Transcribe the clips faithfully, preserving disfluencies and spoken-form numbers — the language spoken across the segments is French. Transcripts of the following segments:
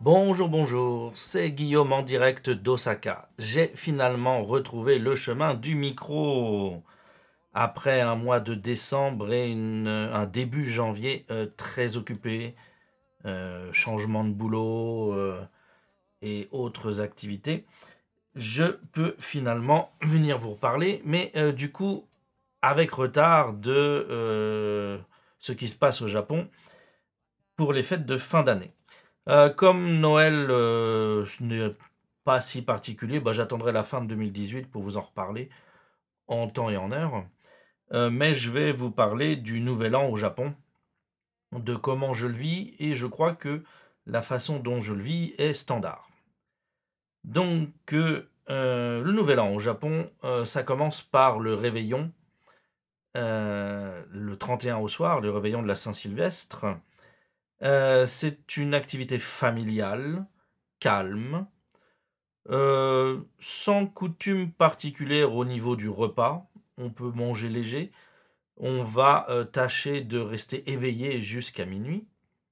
Bonjour, bonjour, c'est Guillaume en direct d'Osaka. J'ai finalement retrouvé le chemin du micro. Après un mois de décembre et une- un début janvier euh, très occupé, euh, changement de boulot euh, et autres activités, je peux finalement venir vous reparler, mais euh, du coup, avec retard de euh, ce qui se passe au Japon pour les fêtes de fin d'année. Euh, comme Noël euh, ce n'est pas si particulier, bah, j'attendrai la fin de deux mille dix-huit pour vous en reparler en temps et en heure. Euh, mais je vais vous parler du Nouvel An au Japon, de comment je le vis, et je crois que la façon dont je le vis est standard. Donc, euh, euh, le Nouvel An au Japon, euh, ça commence par le réveillon, euh, le trente et un au soir, le réveillon de la Saint-Sylvestre. Euh, c'est une activité familiale, calme, euh, sans coutume particulière au niveau du repas. On peut manger léger. On va euh, tâcher de rester éveillé jusqu'à minuit.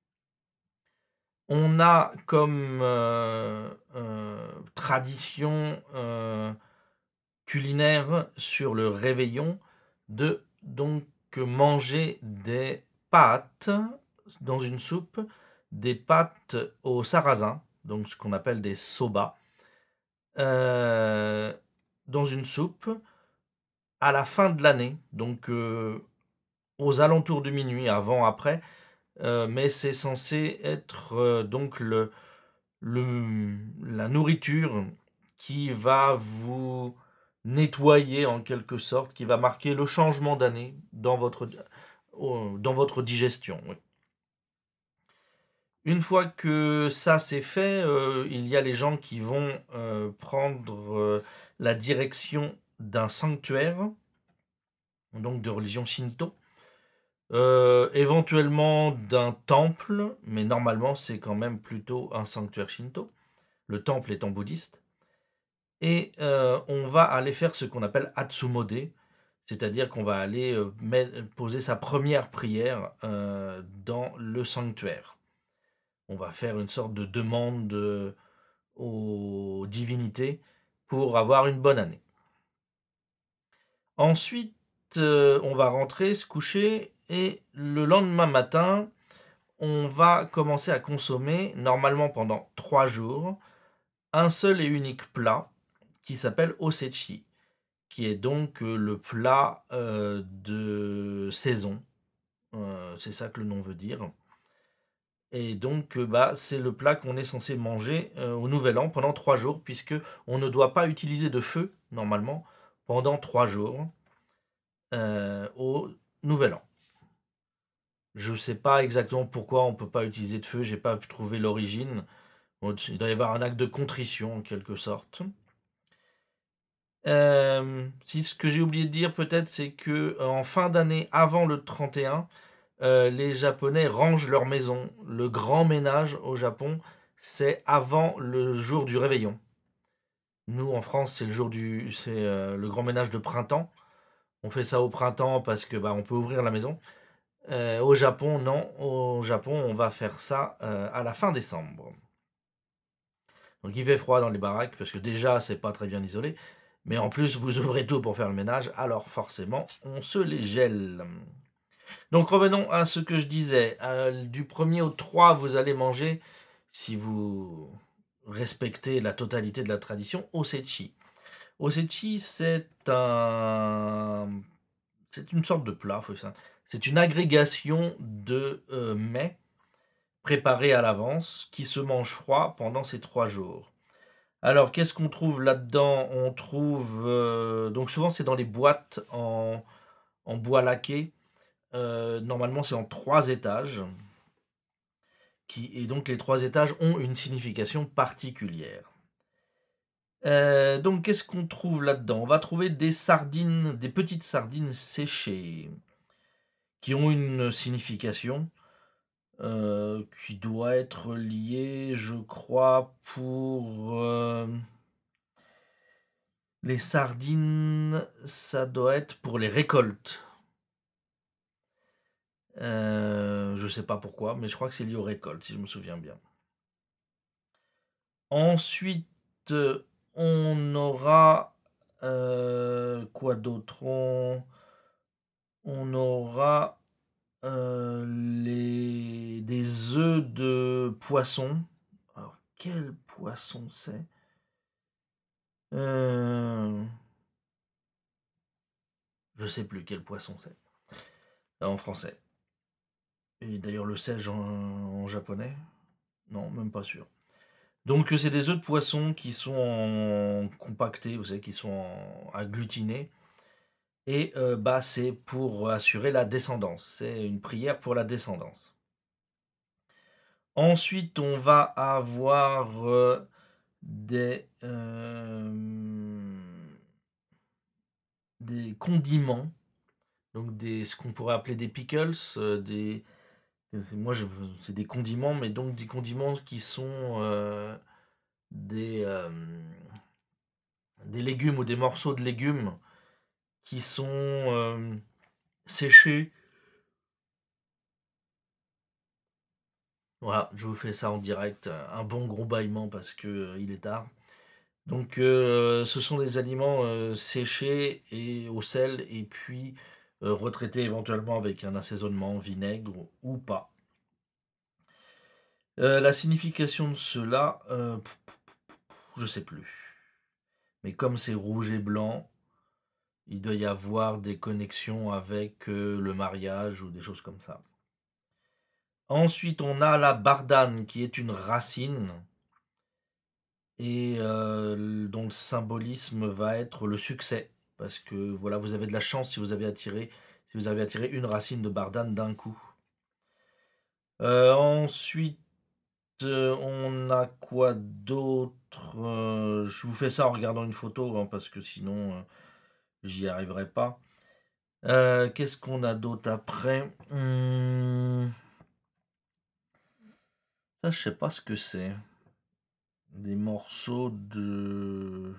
On a comme euh, euh, tradition euh, culinaire sur le réveillon de donc manger des pâtes dans une soupe, des pâtes au sarrasin, donc ce qu'on appelle des soba, euh, dans une soupe à la fin de l'année, donc euh, aux alentours de minuit, avant, après, euh, mais c'est censé être euh, donc le, le, la nourriture qui va vous nettoyer en quelque sorte, qui va marquer le changement d'année dans votre, euh, dans votre digestion. Oui. Une fois que ça c'est fait, euh, il y a les gens qui vont euh, prendre euh, la direction d'un sanctuaire, donc de religion shinto, euh, éventuellement d'un temple, mais normalement c'est quand même plutôt un sanctuaire shinto, le temple étant bouddhiste. Et euh, on va aller faire ce qu'on appelle Hatsumode, c'est-à-dire qu'on va aller euh, met- poser sa première prière euh, dans le sanctuaire. On va faire une sorte de demande euh, aux divinités pour avoir une bonne année. Ensuite, euh, on va rentrer, se coucher, et le lendemain matin, on va commencer à consommer, normalement pendant trois jours, un seul et unique plat qui s'appelle osechi, qui est donc euh, le plat euh, de saison. Euh, c'est ça que le nom veut dire. Et donc, euh, bah, c'est le plat qu'on est censé manger euh, au Nouvel An pendant trois jours, puisque on ne doit pas utiliser de feu, normalement, pendant trois jours euh, au Nouvel An. Je ne sais pas exactement pourquoi on ne peut pas utiliser de feu, j'ai pas pu trouver l'origine. Bon, il doit y avoir un acte de contrition en quelque sorte. Euh, si ce que j'ai oublié de dire peut-être, c'est que euh, en fin d'année, avant le trente et un, euh, les Japonais rangent leur maison. Le grand ménage au Japon, c'est avant le jour du réveillon. Nous, en France, c'est le jour du, c'est euh, le grand ménage de printemps. On fait ça au printemps parce que bah, on peut ouvrir la maison. Euh, au Japon, non. Au Japon, on va faire ça euh, à la fin décembre. Donc il fait froid dans les baraques parce que déjà c'est pas très bien isolé. Mais en plus vous ouvrez tout pour faire le ménage, alors forcément on se les gèle. Donc revenons à ce que je disais. Euh, du premier au trois, vous allez manger, si vous respectez la totalité de la tradition, osechi. Osechi, c'est un, c'est une sorte de plat, faut ça. C'est une agrégation de euh, mets préparés à l'avance qui se mangent froid pendant ces trois jours. Alors, qu'est-ce qu'on trouve là-dedans? On trouve. Euh, donc, souvent, c'est dans les boîtes en, en bois laqué. Euh, normalement, c'est en trois étages. Qui, et donc, les trois étages ont une signification particulière. Euh, donc, qu'est-ce qu'on trouve là-dedans? On va trouver des sardines, des petites sardines séchées, qui ont une signification euh, qui doit être liée, je crois, pour. euh, Les sardines, ça doit être pour les récoltes. Euh, je sais pas pourquoi, mais je crois que c'est lié aux récoltes, si je me souviens bien. Ensuite, euh, on aura euh, quoi d'autre? On, on aura euh, les, des œufs de poisson. Alors, quel poisson c'est? Euh, je sais plus quel poisson c'est euh, en français. Et d'ailleurs, le sais-je en, en japonais? Non, même pas sûr. Donc, euh, c'est des œufs de poisson qui sont en compactés, vous savez, qui sont en agglutinés. Et euh, bah, c'est pour assurer la descendance. C'est une prière pour la descendance. Ensuite, on va avoir euh, des, euh, des condiments, donc des, ce qu'on pourrait appeler des pickles, euh, des, moi je, c'est des condiments, mais donc des condiments qui sont euh, des, euh, des légumes ou des morceaux de légumes qui sont euh, séchés. Voilà, je vous fais ça en direct, un bon gros bâillement parce que euh, il est tard. Donc, euh, ce sont des aliments euh, séchés et au sel et puis euh, retraités éventuellement avec un assaisonnement vinaigre ou pas. Euh, la signification de cela, euh, je sais plus. Mais comme c'est rouge et blanc, il doit y avoir des connexions avec euh, le mariage ou des choses comme ça. Ensuite, on a la bardane qui est une racine et euh, dont le symbolisme va être le succès. Parce que voilà, vous avez de la chance si vous avez attiré, si vous avez attiré une racine de bardane d'un coup. Euh, ensuite, euh, on a quoi d'autre? Euh, Je vous fais ça en regardant une photo, hein, parce que sinon, euh, j'y arriverai pas. Euh, Qu'est-ce qu'on a d'autre après? Hum, Ça, je sais pas ce que c'est. Des morceaux de...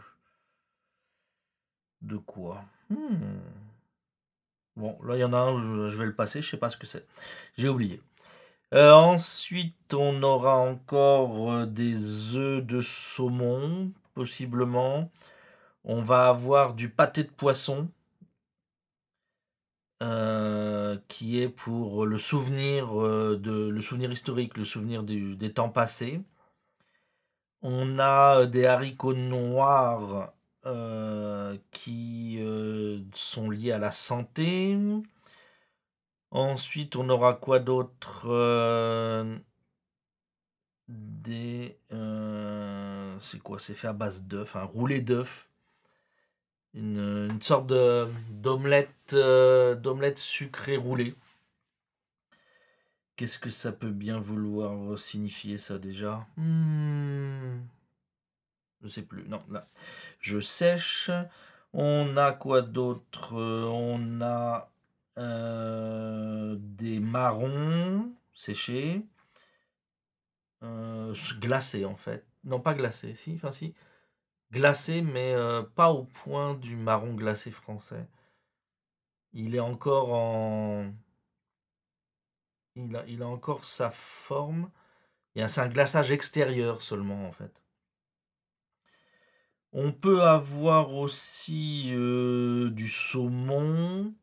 De quoi? Hmm. Bon, là, il y en a un, je vais le passer, je sais pas ce que c'est. J'ai oublié. Euh, ensuite, on aura encore euh, des œufs de saumon, possiblement. On va avoir du pâté de poisson, euh, qui est pour le souvenir, euh, de, le souvenir historique, le souvenir du- des temps passés. On a euh, des haricots noirs euh, qui euh, sont liés à la santé. Ensuite, on aura quoi d'autre? Euh, Des. Euh, c'est quoi? C'est fait à base d'œufs, un roulé d'œufs. Une, une sorte de d'omelette euh, d'omelette sucrée roulée. Qu'est-ce que ça peut bien vouloir signifier ça déjà? Hmm, je sais plus. Non, là. Je sèche. On a quoi d'autre? Euh, On a euh, des marrons séchés. Euh, glacés en fait. Non, pas glacés, si, enfin si. Glacé, mais euh, pas au point du marron glacé français. Il est encore en. Il a, il a encore sa forme. Il y a- C'est un glaçage extérieur seulement, en fait. On peut avoir aussi euh, du saumon.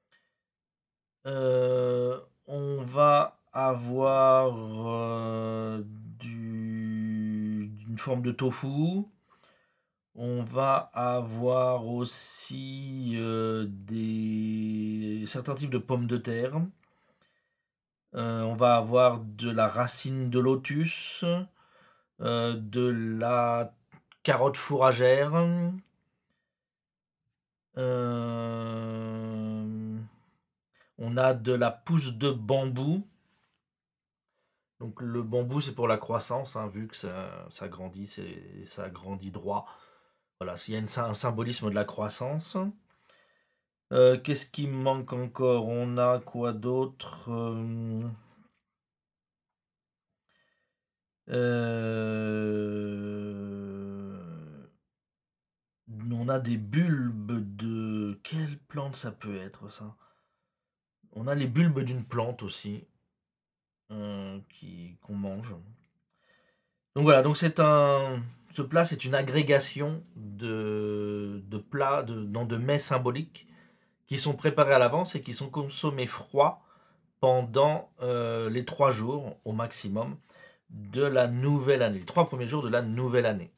Euh, on va avoir euh, du, une forme de tofu. On va avoir aussi euh, des, certains types de pommes de terre. Euh, on va avoir de la racine de lotus, euh, de la carotte fourragère. euh, on a de la pousse de bambou. Donc le bambou c'est pour la croissance, hein, vu que ça, ça grandit, c'est, ça grandit droit. Voilà, s'il y a une- un symbolisme de la croissance. Euh, qu'est-ce qui me manque encore? On a quoi d'autre? Euh, euh, On a des bulbes de... Quelle plante ça peut être ça? On a les bulbes d'une plante aussi, euh, qui, qu'on mange. Donc voilà, donc c'est un, ce plat, c'est une agrégation de, de plats, de, non, de mets symboliques qui sont préparés à l'avance et qui sont consommés froids pendant euh, les trois jours au maximum de la nouvelle année, les trois premiers jours de la nouvelle année.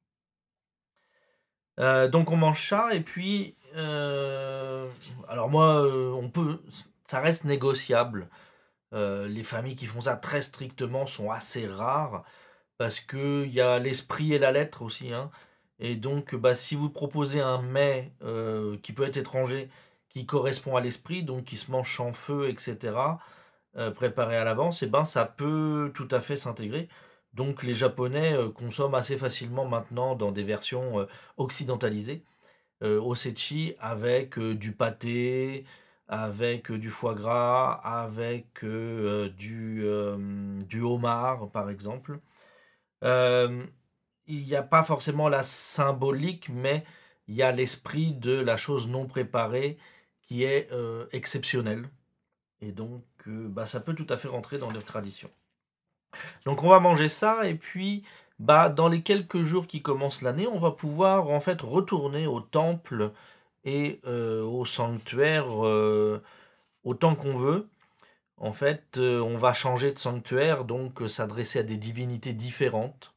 Euh, donc on mange ça et puis, euh, alors moi, euh, on peut, ça reste négociable. Euh, les familles qui font ça très strictement sont assez rares parce que il y a l'esprit et la lettre aussi, hein. Et donc, bah, si vous proposez un mets euh, qui peut être étranger, qui correspond à l'esprit, donc qui se mange sans feu, et cetera, euh, préparé à l'avance, et ben ça peut tout à fait s'intégrer. Donc les Japonais euh, consomment assez facilement maintenant dans des versions euh, occidentalisées euh, osechi avec euh, du pâté, avec euh, du foie gras, avec euh, du, euh, du homard par exemple. Euh, il n'y a pas forcément la symbolique, mais il y a l'esprit de la chose non préparée qui est euh, exceptionnelle. Et donc, euh, bah, ça peut tout à fait rentrer dans leur tradition. Donc, on va manger ça, et puis, bah, dans les quelques jours qui commencent l'année, on va pouvoir en fait retourner au temple et euh, au sanctuaire euh, autant qu'on veut. En fait, euh, on va changer de sanctuaire, donc euh, s'adresser à des divinités différentes.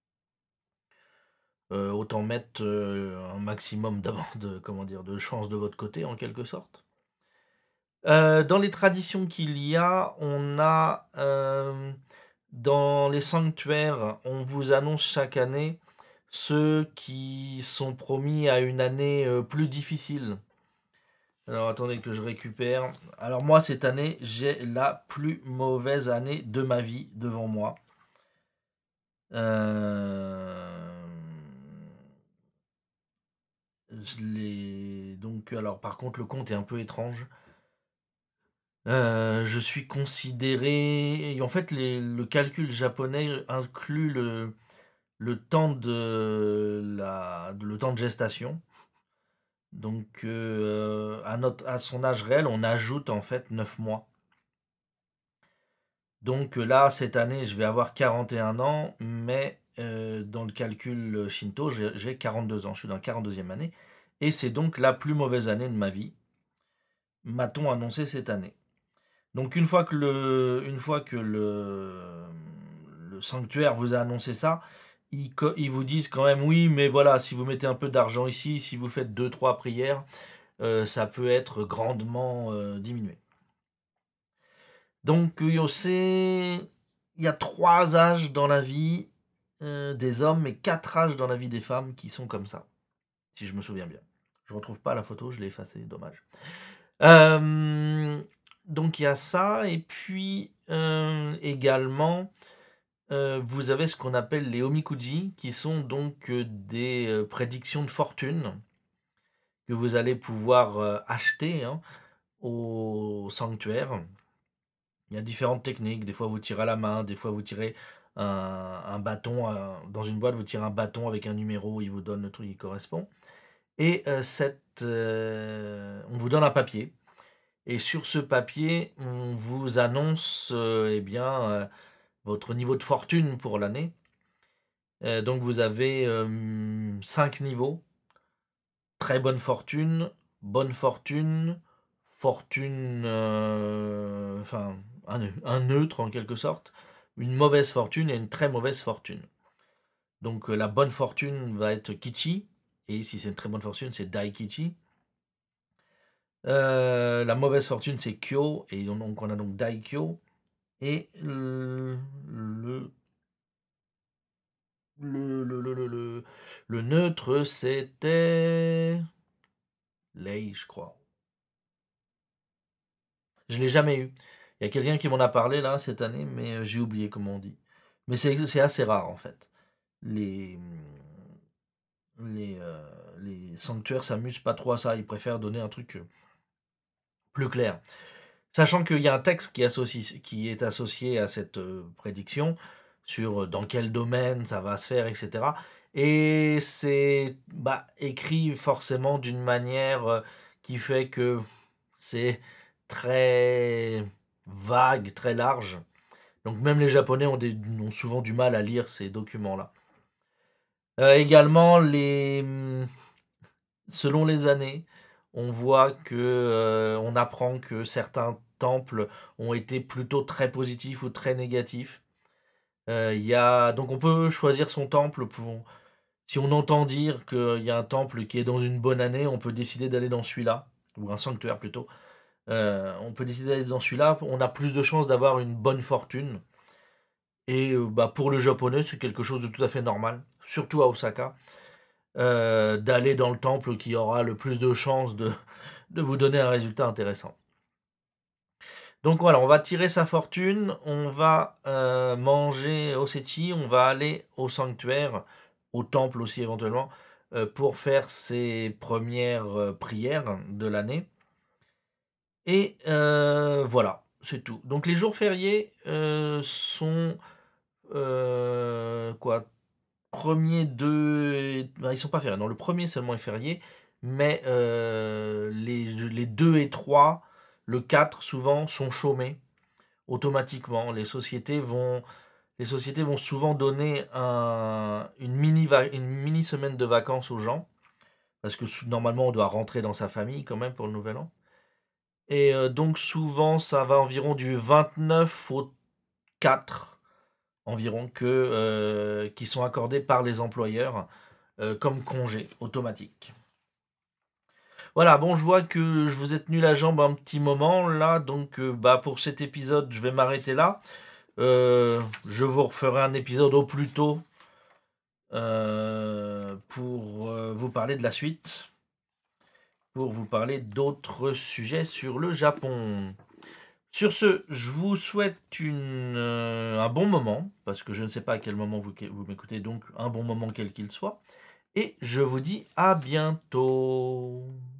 Euh, autant mettre euh, un maximum d'avant de, comment dire, de chance de votre côté, en quelque sorte. Euh, dans les traditions qu'il y a, on a euh, dans les sanctuaires, on vous annonce chaque année ceux qui sont promis à une année euh, plus difficile. Alors attendez que je récupère. Alors moi cette année, j'ai la plus mauvaise année de ma vie devant moi. Euh, je l'ai- Donc alors par contre le compte est un peu étrange. Euh, je suis considéré. Et en fait, les- le calcul japonais inclut le, le temps de la, de- le temps de gestation. Donc, euh, à, notre, à son âge réel, on ajoute en fait neuf mois. Donc euh, là, cette année, je vais avoir quarante et un ans, mais euh, dans le calcul Shinto, j'ai j'ai quarante-deux ans. Je suis dans la quarante-deuxième année. Et c'est donc la plus mauvaise année de ma vie, m'a-t-on annoncé cette année. Donc une fois que le, une fois que le, le sanctuaire vous a annoncé ça, ils, co- ils vous disent quand même oui, mais voilà, si vous mettez un peu d'argent ici, si vous faites deux trois prières, euh, ça peut être grandement euh, diminué. Donc euh, c'est- il y a trois âges dans la vie euh, des hommes et quatre âges dans la vie des femmes qui sont comme ça, si je me souviens bien. Je retrouve pas la photo, je l'ai effacée, dommage. Euh, donc il y a ça, et puis euh, également, euh, vous avez ce qu'on appelle les omikuji, qui sont donc euh, des euh, prédictions de fortune que vous allez pouvoir euh, acheter hein, au sanctuaire. Il y a différentes techniques, des fois vous tirez à la main, des fois vous tirez un, un bâton, euh, dans une boîte vous tirez un bâton avec un numéro, il vous donne le truc qui correspond. Et euh, cette, euh, on vous donne un papier. Et sur ce papier, on vous annonce euh, eh bien, euh, votre niveau de fortune pour l'année. Euh, donc vous avez euh, cinq niveaux. Très bonne fortune, bonne fortune, fortune, euh, enfin un, un neutre en quelque sorte, une mauvaise fortune et une très mauvaise fortune. Donc euh, la bonne fortune va être Kichi, et si c'est une très bonne fortune, c'est Daikichi. Euh, la mauvaise fortune, c'est Kyo, et donc on a donc Daikyo. Et le, le, le, le, le, le, le neutre, c'était Lei, je crois. Je l'ai jamais eu. Il y a quelqu'un qui m'en a parlé là cette année, mais euh, j'ai oublié comment on dit. Mais c'est c'est assez rare en fait. Les, les, euh, les sanctuaires s'amusent pas trop à ça. Ils préfèrent donner un truc euh, plus clair. Sachant qu'il y a un texte qui, associe, qui est associé à cette euh, prédiction sur euh, dans quel domaine ça va se faire, et cetera. Et c'est bah, écrit forcément d'une manière euh, qui fait que c'est très vague, très large. Donc même les Japonais ont, des, ont souvent du mal à lire ces documents-là. Euh, également, les, selon les années, on voit que euh, on apprend que certains temples ont été plutôt très positifs ou très négatifs. Euh, il y a, donc on peut choisir son temple pour. Si on entend dire qu'il y a un temple qui est dans une bonne année, on peut décider d'aller dans celui-là, ou un sanctuaire plutôt. Euh, on peut décider d'aller dans celui-là. On a plus de chances d'avoir une bonne fortune. Et euh, bah, pour le japonais, c'est quelque chose de tout à fait normal, surtout à Osaka, euh, d'aller dans le temple qui aura le plus de chances de, de vous donner un résultat intéressant. Donc voilà, on va tirer sa fortune, on va euh, manger au Sechi, on va aller au sanctuaire, au temple aussi éventuellement, euh, pour faire ses premières euh, prières de l'année. Et euh, voilà, c'est tout. Donc les jours fériés euh, sont euh, quoi premier, deux, ben, ils sont pas fériés. Non, le premier seulement est férié, mais euh, les, les deux et trois, le quatre souvent sont chômés automatiquement. Les sociétés vont, les sociétés vont souvent donner un, une, mini une mini semaine de vacances aux gens, parce que normalement on doit rentrer dans sa famille quand même pour le nouvel an. Et euh, donc souvent ça va environ du vingt-neuf au quatre environ que, euh, qui sont accordés par les employeurs euh, comme congé automatique. Voilà, bon, je vois que je vous ai tenu la jambe un petit moment là, donc euh, bah, pour cet épisode, je vais m'arrêter là. Euh, je vous referai un épisode au plus tôt euh, pour euh, vous parler de la suite, pour vous parler d'autres sujets sur le Japon. Sur ce, je vous souhaite une, euh, un bon moment, parce que je ne sais pas à quel moment vous, vous m'écoutez, donc un bon moment quel qu'il soit. Et je vous dis à bientôt.